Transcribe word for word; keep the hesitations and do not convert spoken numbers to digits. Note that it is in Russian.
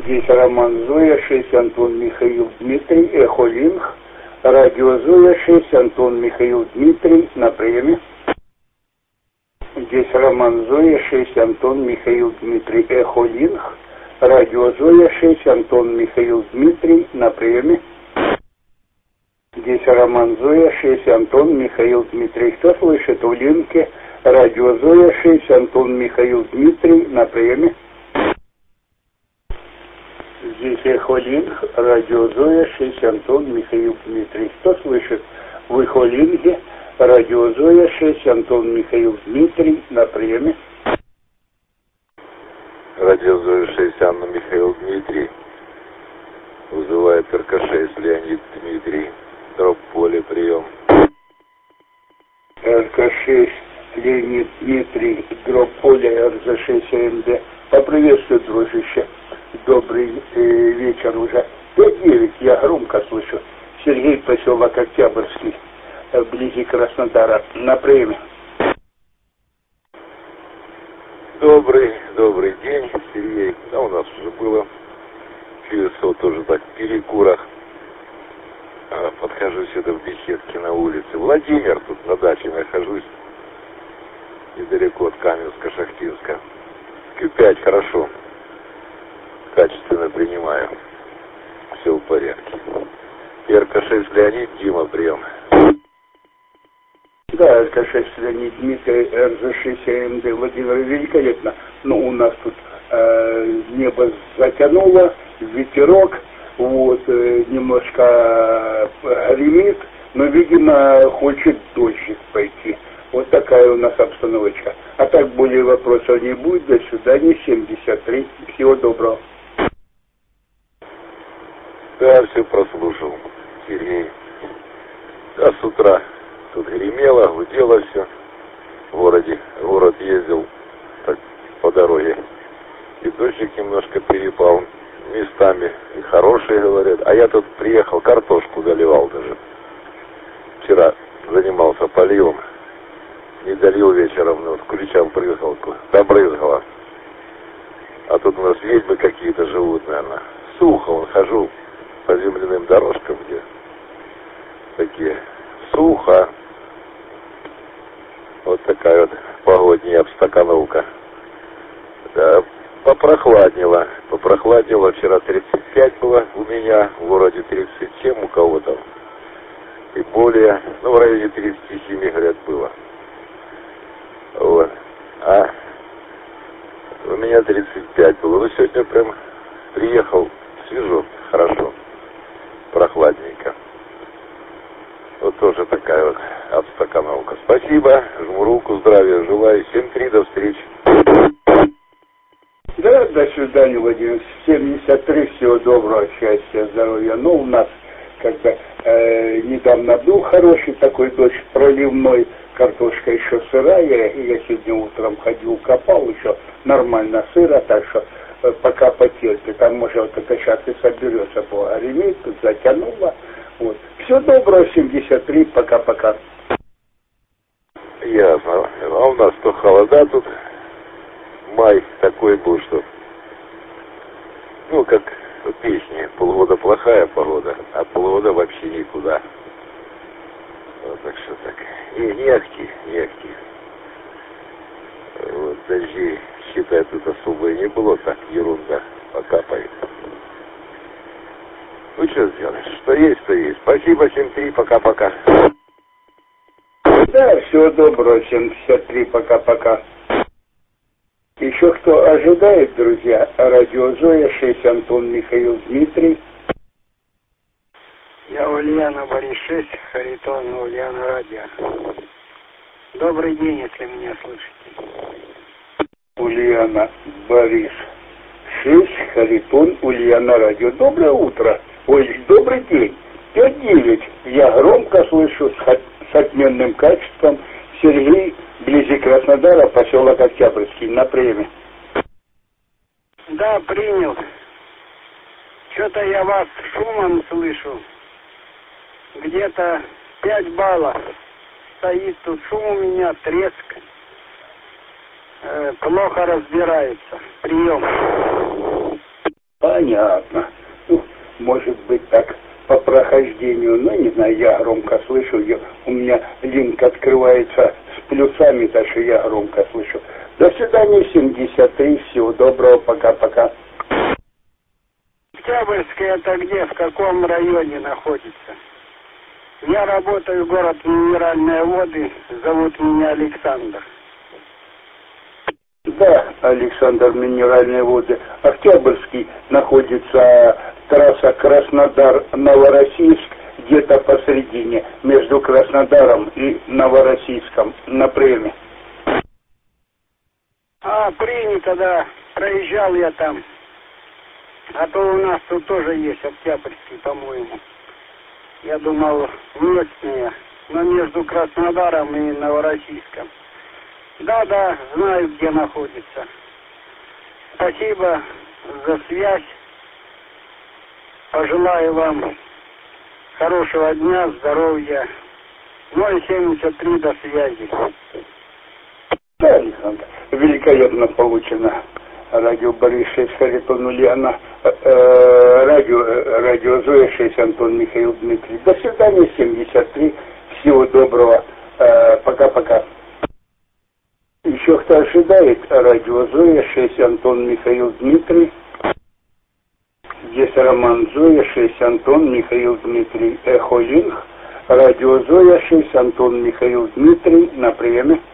Здесь Роман Зоя, шесть, Антон Михаил Дмитрий, Эхо Линк. Радио Зоя, шесть, Антон Михаил Дмитрий, на приеме. Здесь Роман Зоя, шесть, Антон Михаил Дмитрий, Эхо Линк. Радио Зоя, шесть, Антон Михаил Дмитрий, на приеме. Здесь Роман Зоя, шесть, Антон Михаил Дмитрий. Кто слышит в линке? Радио Зоя, шесть, Антон Михаил Дмитрий, на приеме. Здесь Эхо Линк, Радио Зоя, шесть, Антон Михаил Дмитрий. Кто слышит в Эхо Линке? Радио Зоя, шесть, Антон Михаил Дмитрий, на приеме. Радио Зоя, шесть, Анна Михаил Дмитрий. Вызывает эр ка шесть, Леонид Дмитрий. Дроп поле, прием. эр ка шесть, Леонид Дмитрий, дроп поле, эр зэ шесть, а эм дэ. Поприветствую, дружище. Добрый э, вечер уже. пять девять, я громко слышу. Сергей, поселок Октябрьский, вблизи Краснодара. На приеме. Добрый, добрый день, Сергей. Да, у нас уже было чудеса тоже так в перекурах. А, подхожу сюда в беседке на улице. Владимир, тут на даче нахожусь. Недалеко от Каменска-Шахтинска. ку пять, хорошо. Качественно принимаю. Все в порядке. эр ка шесть, Леонид, Дима, прием. Да, эр ка шесть, Леонид Дмитрий, эр зэ шесть, а эм дэ. Владимир, великолепно. Но у нас тут э, небо затянуло, ветерок, вот, э, немножко гремит, но, видимо, хочет дождик пойти. Вот такая у нас обстановочка. А так более вопросов не будет. До свидания, семьдесят три. Всего доброго. Да, все прослушал, Сергей. Да, с утра тут гремело, гудело все в городе. В город ездил так по дороге. И дождик немножко перепал. Местами и хорошие, говорят. А я тут приехал, картошку доливал даже. Вчера занимался поливом. Не долил вечером, но вот ключам брызгалку. Добрызгало. А тут у нас ведьмы какие-то живут, наверное. Сухо, вон хожу по земляным дорожкам, где такие сухо. Вот такая вот погодняя обстакановка. Да, попрохладнело. Попрохладнело. Вчера тридцать пять было у меня, в городе тридцать семь у кого-то. И более, ну, в районе тридцати семи, говорят, было. Вот. А у меня тридцать пять было. Ну, сегодня прям приехал свежо, хорошо, прохладненько. Вот тоже такая вот обстакановка. Спасибо, жму руку, здравия желаю. семь три, до встречи. Да, до свидания, Владимир. семьдесят три, всего доброго, счастья, здоровья. Ну, у нас как-то э, недавно был хороший такой дождь проливной, картошка еще сырая, и я сегодня утром ходил, копал, еще нормально сыро, так что э, пока потерпит, там может это сейчас и соберется, было гремит, тут затянуло. Вот. Все доброго, семьдесят три, пока-пока. Ясно. А у нас то холода тут, май такой был, что, ну, как в песне, полгода плохая погода, а полгода вообще никуда. Вот, так что так, не, не ахти, не ахти. Вот, дождей, считай, тут особо и не было, так, ерунда, покапает. Ну, что сделаешь, что есть, то есть. Спасибо, семь три, пока-пока. Да, всего доброго, семьдесят три, пока-пока. Еще кто ожидает, друзья, радио Зоя, шесть, Антон Михаил Дмитрий. Я Ульяна, Борис шесть, Харитон, Ульяна, радио. Добрый день, если меня слышите. Ульяна, Борис шесть, Харитон, Ульяна, радио. Доброе утро. Ой, добрый день. пять девять. Я громко слышу с, с отменным качеством. Сергей, вблизи Краснодара, поселок Октябрьский, на приеме. Да, принял. Что-то я вас шумом слышу. Где-то пять баллов. Стоит тут шум у меня, треск. Э, плохо разбирается. Прием. А Понятно. Ну, может быть так по прохождению, но не знаю, я громко слышу, я, у меня линк открывается с плюсами, так что я громко слышу. До свидания, семьдесят три, всего доброго, пока-пока. Октябрьская это где, в каком районе находится? Я работаю в город Минеральные воды, зовут меня Александр. Да, Александр, Минеральные воды. Октябрьский находится трасса Краснодар-Новороссийск, где-то посередине, между Краснодаром и Новороссийском, на Преме. А, принято, да. Проезжал я там. А то у нас тут тоже есть Октябрьский, по-моему. Я думал, местные, но между Краснодаром и Новороссийском. Да-да, знаю, где находится. Спасибо за связь. Пожелаю вам хорошего дня, здоровья. ноль семьдесят три, до связи. Да, Александр, великолепно получено. Радио Борис шесть, Харитон Ульяна, э, радио, радио Зоя шесть, Антон Михаил Дмитрий. До свидания, семьдесят три. Всего доброго. Э, пока-пока. Еще кто ожидает? Радио Зоя шесть, Антон Михаил Дмитрий. Здесь Роман Зоя шесть, Антон Михаил Дмитрий. Эхо Линк. Радио Зоя шесть, Антон Михаил Дмитрий. На приеме.